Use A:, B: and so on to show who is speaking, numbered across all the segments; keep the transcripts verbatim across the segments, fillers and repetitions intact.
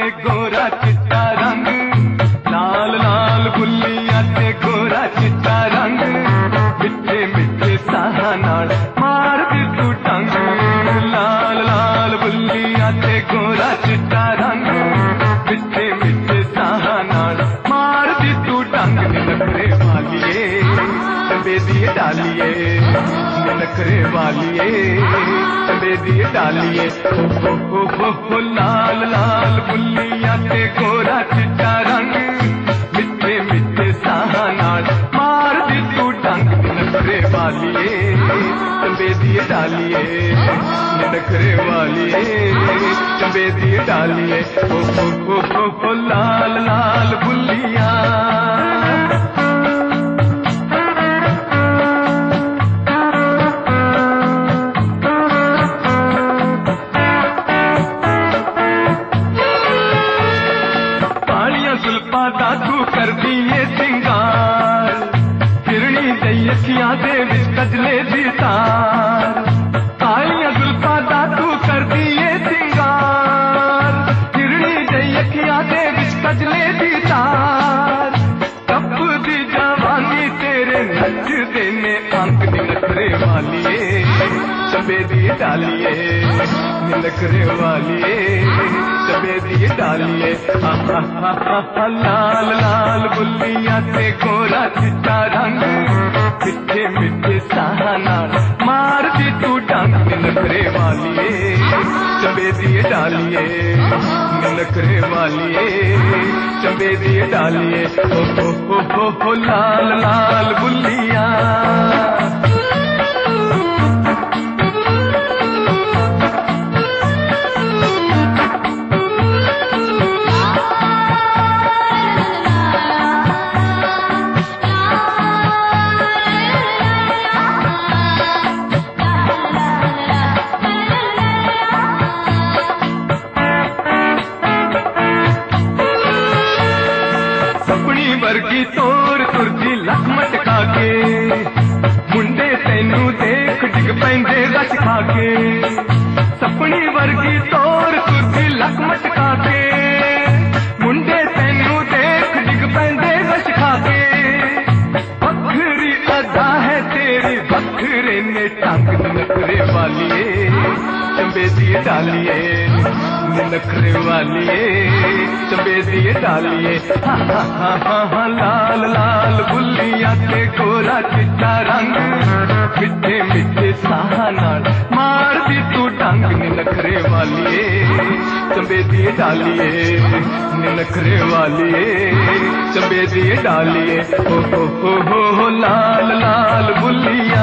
A: ते गोरा चिट्टा रंग, लाल लाल बुल्लियां ते गोरा चिट्टा रंग, मिठे मिठे साहां नाल मार दी तू टंग। लाल लाल बुल्लियां ते गोरा चिट्टा रंग, मिठे मिठे साहां नाल मार दी तू टंग। नखरे वालिए चंबे दी डालिए, नखरे वालिए चंबे दी डालिए। हो हो हो हो लाल लाल बुल्लियां ते गोरा चिट्टा रंग, मिठे मिठे साहां नाल मार दी तू टंग। नखरे वालिए चंबे दी डालिए, नखरे वालिए चंबे दी डालिए। हो हो हो हो हो लाल लाल बुल्लियां। जुल्फा दादू कर दिए सिंगार, हिरणी दई अखियां दे विच कजले दी तार। कालियां जुल्फा दादू कर दिए सिंगार, हिरणी दई अखियां दे विच कजले दी तार। कप दी जवानी तेरे नचदे ने अंक। नखरे वालिए चंबे दी डालिए, नखरे वालिए चंबे दी डालिए। लाल लाल बुल्लियां ते गोरा चिट्टा रंग, मिठे मिठे साहां नाल मार दी तू डंग। नखरे वालिए चंबे दी डालिए, नखरे वालिए चंबे दी डालिए। हो हो हो हो हो लाल लाल बुल्लियां। वर्गी तोर तुरदी लख मटका के, मुंडे तैनू देख डिग पैंदे रच खा के। सपनी वर्गी तोर तुरदी लख मटका के, मुंडे तैनू देख डिग पैंदे रच खा के। बखरी अदा है तेरी बखरे ने टंग। नखरे वालिए चंबे दी डालिए, नखरे वालिए चंबे दी डालिए। हा हा हा हा हा लाल लाल बुल्लियां ते गोरा चिट्टा रंग, मिठे मिठे साहां नाल मार दी तू डंग। नखरे वालिए चंबे दी डालिए, नखरे वालिए चंबे दी डालिए। हो हो हो हो हो लाल लाल बुल्लियां।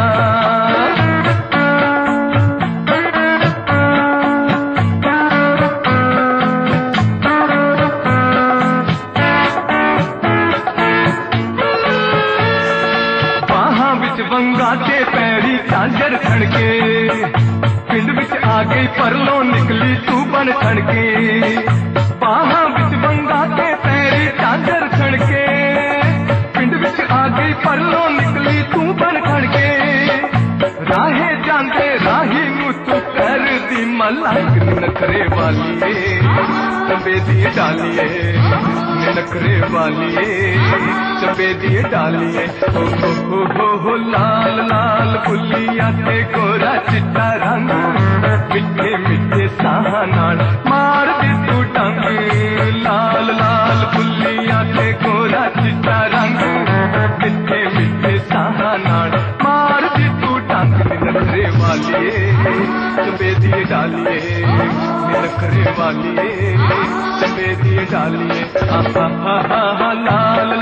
A: वंगा के पैरी झांझर खड़के, पिंड विच आ गई परलों निकली तू बन खड़के। बाहां विच वंगा के पैरी झांझर खड़के, पिंड विच आ गई परलों निकली तू बन खड़के। राहे जांदे राही नू तू कर दी मलंग। नखरे वालिए चंबे दी डालिए, नखरे वालिए चंबे दी डालिए। हो हो हो हो हो लाल लाल बुल्लियां ते गोरा चिट्टा रंग, मिठे मिठे साहां नाल मार दी तू डंग। लाल लाल बुल्लियां ते गोरा चिट्टा रंग, मिठे मिठे साहां नाल मार दी तू डंग। नखरे वालिए चंबे दी डालिए, नखरे वालिए चंबे दी डालिए। हा हा हा हा लाल